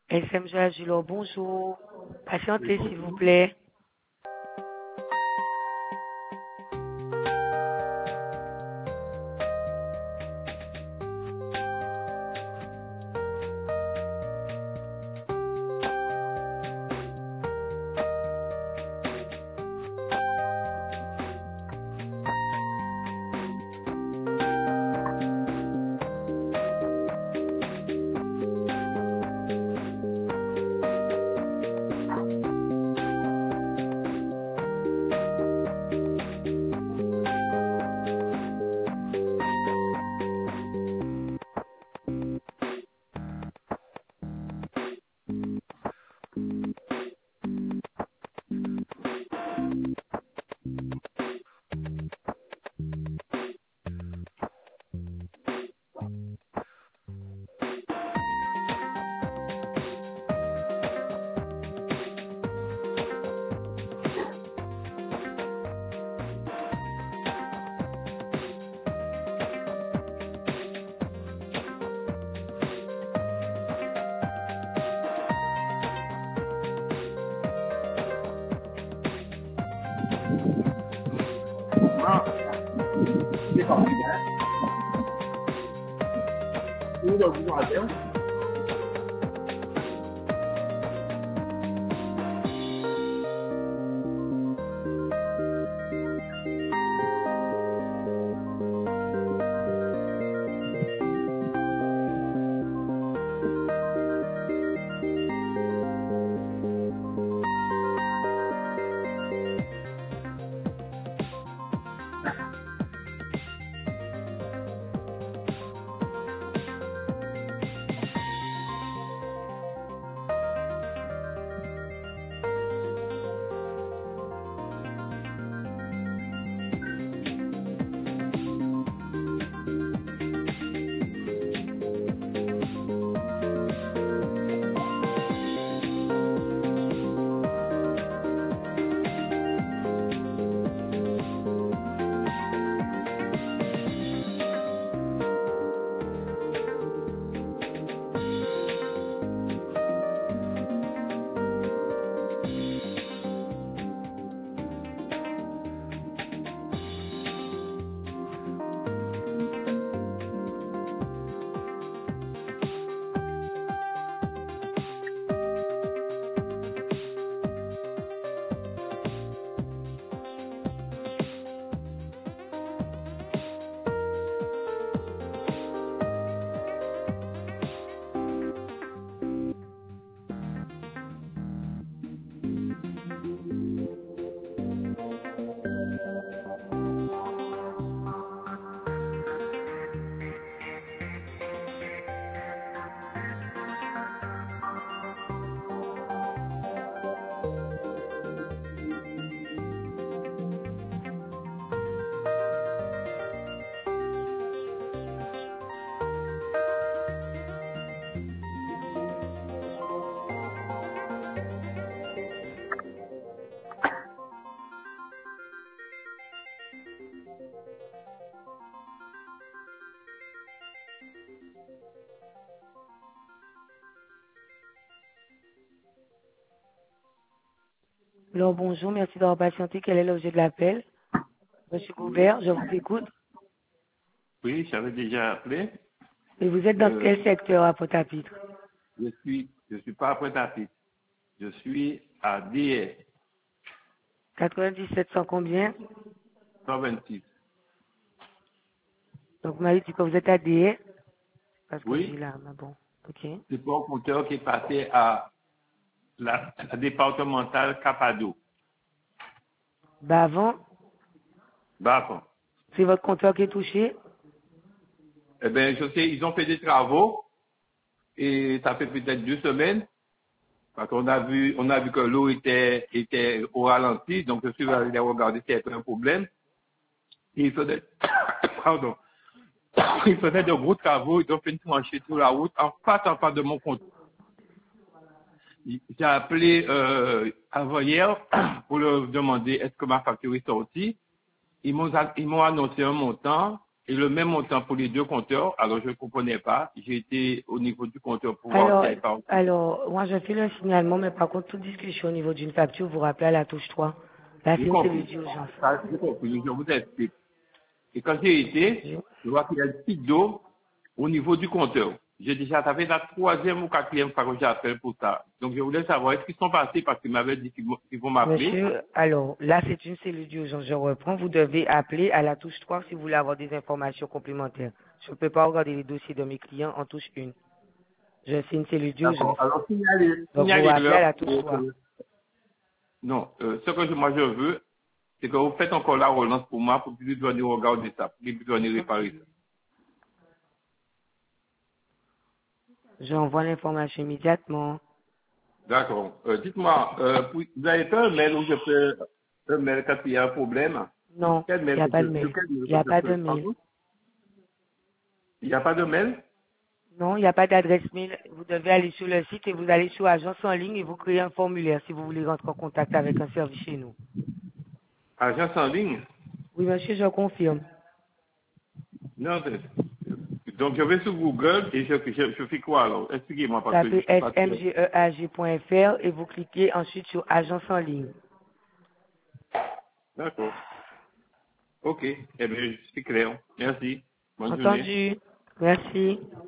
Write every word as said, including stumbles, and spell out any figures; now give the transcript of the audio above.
S M J Agilo, bonjour. Patientez, s'il vous plaît. Ah, c'est pas bien. Où le vous avez? Alors, bonjour, merci d'avoir patienté. Quel est l'objet de l'appel? Monsieur Goubert, je vous écoute. Oui, j'avais déjà appelé. Et vous êtes dans Euh, quel secteur à Pointe-à-Pitre? je suis, je suis pas à Pointe-à-Pitre. Je suis à D quatre-vingt-dix-sept cent combien? cent vingt-six. Donc, vous m'avez dit que vous êtes à D A? Parce que j'ai Oui, là, mais bon, ok. c'est pour un compteur qui est passé à la, la départementale Capado. Bavon, Bafon. c'est votre compteur qui est touché? Eh bien, je sais, ils ont fait des travaux et ça fait peut-être deux semaines. Parce qu'on a vu, on a vu que l'eau était, était au ralenti, donc je suis allé regarder s'il y avait un problème. Et il faisait, pardon, il faisait de gros travaux, ils ont fait une tranchée sur la route, en face en face de mon compte. J'ai appelé euh, avant-hier pour leur demander est-ce que ma facture est sortie. Ils m'ont ils m'ont annoncé un montant et le même montant pour les deux compteurs. Alors, je ne comprenais pas. J'ai été au niveau du compteur pour voir Alors, s'il n'y avait pas... alors, moi, je fais le signalement, mais par contre, toute discussion au niveau d'une facture, vous rappelez à la touche trois. Là, J'ai c'est une cellule compris. d'urgence. Ça, j'ai compris. Je vous explique. Et quand j'ai été, Je- je vois qu'il y a le petit dos au niveau du compteur. J'ai déjà tapé la troisième ou quatrième fois que j'appelle pour ça. Donc, je voulais savoir, est-ce qu'ils sont passés parce qu'ils m'avaient dit qu'ils vont qu'ils vont m'appeler? Monsieur, alors, là, c'est une cellule d'urgence. Je reprends. Vous devez appeler à la touche trois si vous voulez avoir des informations complémentaires. Je ne peux pas regarder les dossiers de mes clients en touche un. Je suis une cellule D'accord. d'urgence. Alors, signalez, Donc, vous rappelez à signalez-leur. la touche trois. que- Non, euh, ce que je- moi je veux, c'est que vous faites encore la relance pour moi pour que je dois regarder ça, pour que je dois réparer ça. J'envoie l'information immédiatement. D'accord. Euh, dites-moi, euh, puis- vous avez fait un mail où je peux un mail quand il y a un problème? Non, Quel il mail n'y a que pas je, de sur mail. quel mail Il n'y que a je pas de peux? mail. Pardon? Il n'y a pas de mail? Non, il n'y a pas d'adresse mail. Vous devez aller sur le site et vous allez sur Agence en ligne et vous créez un formulaire si vous voulez rentrer en contact avec un service chez nous. Agence en ligne? Oui, monsieur, je confirme. Non, c'est- donc je vais sur Google et je, je, je fais quoi alors? Expliquez-moi Vous parce que je tapez suis pas sûr. smgeag point fr et vous cliquez ensuite sur Agence en ligne. D'accord. Ok. Eh bien, c'est clair. Merci. Bonne journée. Entendu? Merci.